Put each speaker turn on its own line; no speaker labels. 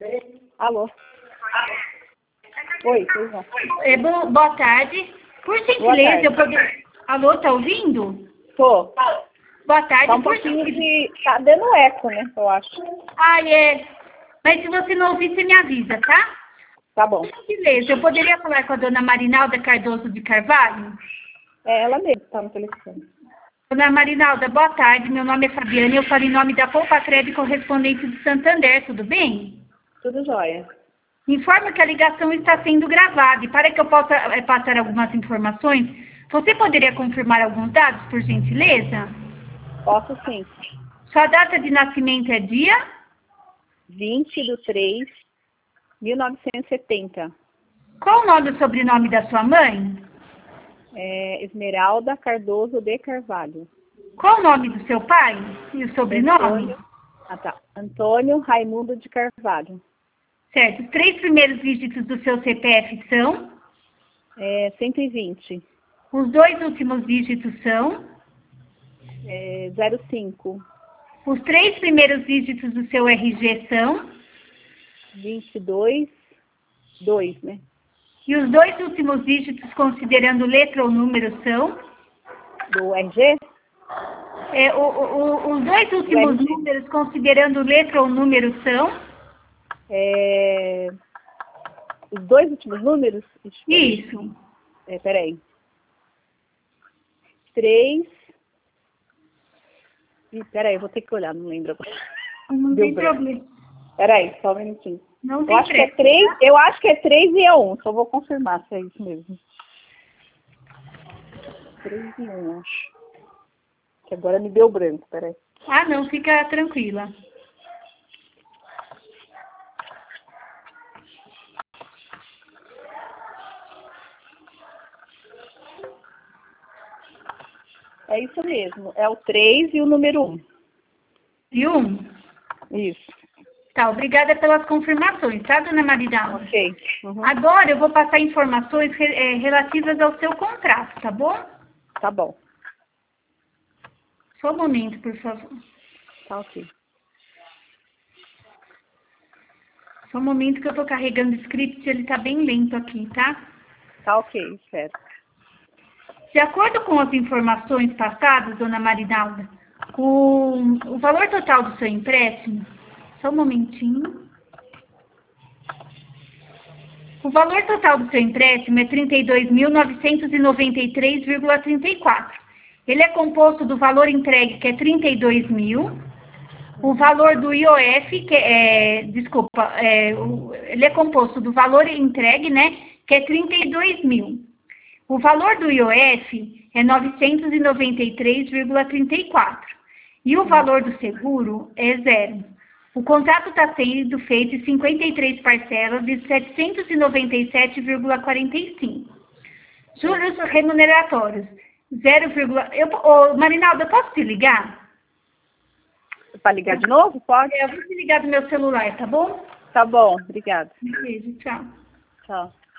Alô? Oi, pois não.
Boa tarde. Por gentileza,
tarde.
eu poderia... Alô, tá ouvindo?
Tô.
Boa tarde.
Tá um
por
pouquinho
gentileza...
de... Tá dando eco, né? Eu acho.
Mas se você não ouvir, você me avisa, tá?
Tá bom.
Por gentileza, eu poderia falar com a dona Marinalda Cardoso de Carvalho?
É ela mesmo que tá no telefone.
Dona Marinalda, boa tarde. Meu nome é Fabiana e eu falo em nome da Poupa-Crédito Correspondente de Santander, tudo bem?
Tudo jóia.
Informo que a ligação está sendo gravada e para que eu possa passar algumas informações, você poderia confirmar alguns dados, por gentileza?
Posso sim.
Sua data de nascimento é dia?
20/3/1970.
Qual o nome e sobrenome da sua mãe?
Esmeralda Cardoso de Carvalho.
Qual o nome do seu pai e o sobrenome?
Antônio Raimundo de Carvalho.
Certo. Os 3 primeiros dígitos do seu CPF são?
120.
Os 2 últimos dígitos são?
05.
Os 3 primeiros dígitos do seu RG são?
22. 2, né?
E os 2 últimos dígitos, considerando letra ou número, são?
Do RG?
Os 2 últimos números, considerando letra ou número, são?
Os 2 últimos números?
Isso.
Peraí. 3. Peraí, eu vou ter que olhar, não lembro agora.
Não tem problema.
Peraí, só um minutinho.
Não
Eu acho que é 3, eu acho que é 3 e é 1. Só vou confirmar se é isso mesmo. 3 e 1, acho. Que agora me deu branco, peraí.
Ah, não, fica tranquila.
É isso mesmo. É o 3 e o número 1.
E 1?
Isso.
Tá, obrigada pelas confirmações, tá, dona Marinalda?
Ok. Uhum.
Agora eu vou passar informações relativas ao seu contrato, tá bom?
Tá bom.
Só um momento, por favor.
Tá ok.
Só um momento que eu tô carregando o script, ele tá bem lento aqui, tá?
Tá ok, espero.
De acordo com as informações passadas, dona Marinalda, o valor total do seu empréstimo... Só um momentinho. O valor total do seu empréstimo é R$ 32.993,34. Ele é composto do valor entregue, que é 32 mil, o valor do IOF, que ele é composto do valor entregue, né, que é 32 mil. O valor do IOF é 993,34. E o valor do seguro é 0. O contrato está sendo feito em 53 parcelas de 797,45. Juros remuneratórios, 0, Marinalda, eu posso te ligar?
Para ligar de novo? Pode?
Eu vou te ligar do meu celular, tá bom?
Tá bom, obrigada.
Um beijo, tchau.
Tchau.